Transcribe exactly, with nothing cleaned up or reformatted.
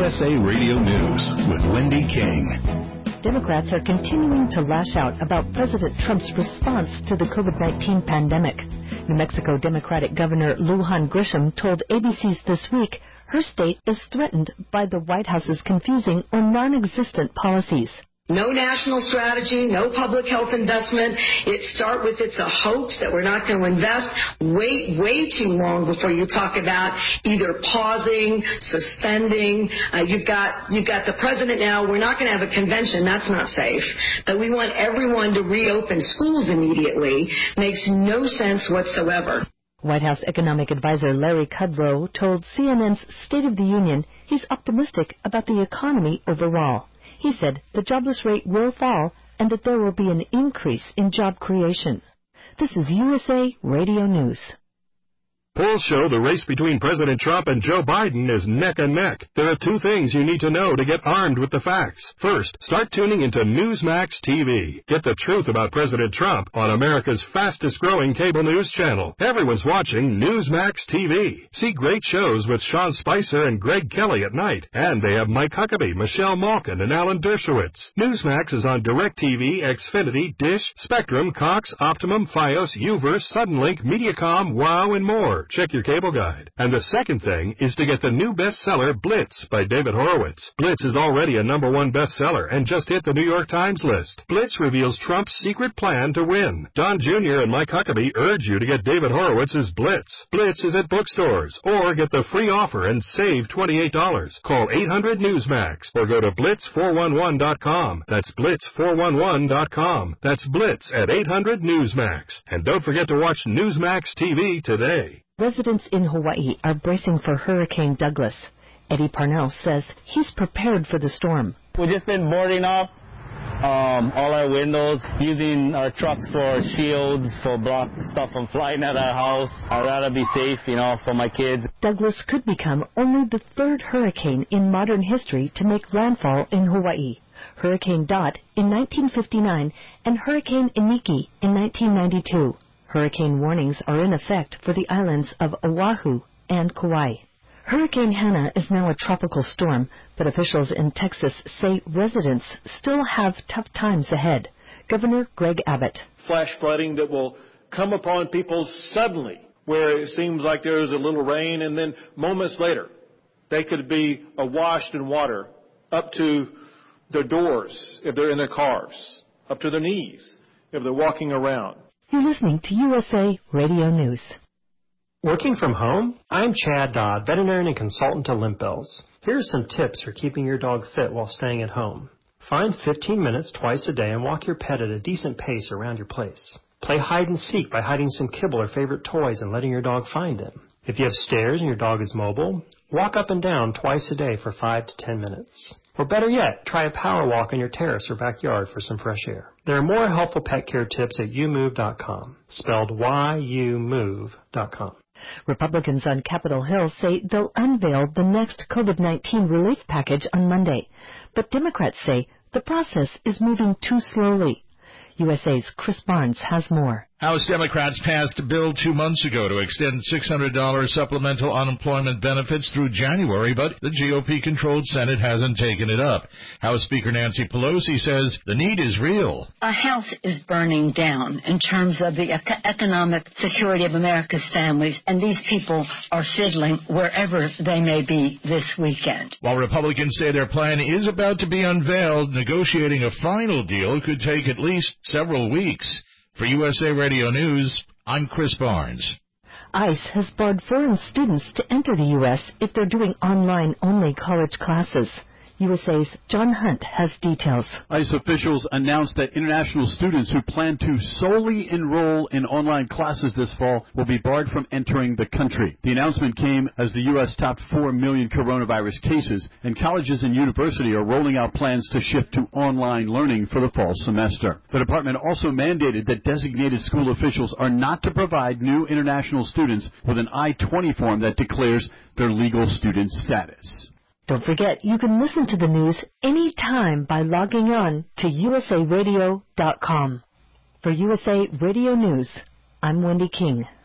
S A Radio News with Wendy King. Democrats are continuing to lash out about President Trump's response to the COVID nineteen pandemic. New Mexico Democratic Governor Lujan Grisham told A B C's This Week her state is threatened by the White House's confusing or non-existent policies. No national strategy, no public health investment. It start with it's a hoax that we're not going to invest. Wait way too long before you talk about either pausing, suspending. Uh, you've got you've got the president now. We're not going to have a convention. That's not safe. But we want everyone to reopen schools immediately. Makes no sense whatsoever. White House economic advisor Larry Kudlow told C N N's State of the Union he's optimistic about the economy overall. He said the jobless rate will fall and that there will be an increase in job creation. This is U S A Radio News. Polls show the race between President Trump and Joe Biden is neck and neck. There are two things you need to know to get armed with the facts. First, start tuning into Newsmax T V. Get the truth about President Trump on America's fastest-growing cable news channel. Everyone's watching Newsmax T V. See great shows with Sean Spicer and Greg Kelly at night. And they have Mike Huckabee, Michelle Malkin, and Alan Dershowitz. Newsmax is on DirecTV, Xfinity, Dish, Spectrum, Cox, Optimum, Fios, Uverse, Suddenlink, Mediacom, Wow, and more. Check your cable guide. And the second thing is to get the new bestseller Blitz by David Horowitz. Blitz is already a number one bestseller and just hit the New York Times list. Blitz reveals Trump's secret plan to win. Don Junior and Mike Huckabee urge you to get David Horowitz's Blitz. Blitz is at bookstores, or get the free offer and save twenty-eight dollars. Call eight hundred Newsmax or go to blitz four one one dot com. That's blitz four one one dot com. That's Blitz at eight hundred Newsmax. And don't forget to watch Newsmax T V today. Residents in Hawaii are bracing for Hurricane Douglas. Eddie Parnell says he's prepared for the storm. We've just been boarding up um, all our windows, using our trucks for shields, for block stuff from flying at our house. I'd rather be safe, you know, for my kids. Douglas could become only the third hurricane in modern history to make landfall in Hawaii. Hurricane Dot in nineteen fifty-nine and Hurricane Iniki in nineteen ninety-two. Hurricane warnings are in effect for the islands of Oahu and Kauai. Hurricane Hannah is now a tropical storm, but officials in Texas say residents still have tough times ahead. Governor Greg Abbott. Flash flooding that will come upon people suddenly, where it seems like there's a little rain, and then moments later, they could be awashed in water up to their doors if they're in their cars, up to their knees if they're walking around. You're listening to U S A Radio News. Working from home? I'm Chad Dodd, veterinarian and consultant to Limp Bells. Here are some tips for keeping your dog fit while staying at home. Find fifteen minutes twice a day and walk your pet at a decent pace around your place. Play hide and seek by hiding some kibble or favorite toys and letting your dog find them. If you have stairs and your dog is mobile, walk up and down twice a day for five to ten minutes. Or better yet, try a power walk on your terrace or backyard for some fresh air. There are more helpful pet care tips at you move dot com, spelled Y U move dot com. Republicans on Capitol Hill say they'll unveil the next COVID nineteen relief package on Monday. But Democrats say the process is moving too slowly. U S A's Chris Barnes has more. House Democrats passed a bill two months ago to extend six hundred dollars supplemental unemployment benefits through January, but the G O P-controlled Senate hasn't taken it up. House Speaker Nancy Pelosi says the need is real. Our house is burning down in terms of the ec- economic security of America's families, and these people are fiddling wherever they may be this weekend. While Republicans say their plan is about to be unveiled, negotiating a final deal could take at least several weeks. For U S A Radio News, I'm Chris Barnes. ICE has barred foreign students to enter the U S if they're doing online-only college classes. U S A's John Hunt has details. ICE officials announced that international students who plan to solely enroll in online classes this fall will be barred from entering the country. The announcement came as the U S topped four million coronavirus cases, and colleges and universities are rolling out plans to shift to online learning for the fall semester. The department also mandated that designated school officials are not to provide new international students with an I twenty form that declares their legal student status. Don't forget, you can listen to the news anytime by logging on to U S A radio dot com. For U S A Radio News, I'm Wendy King.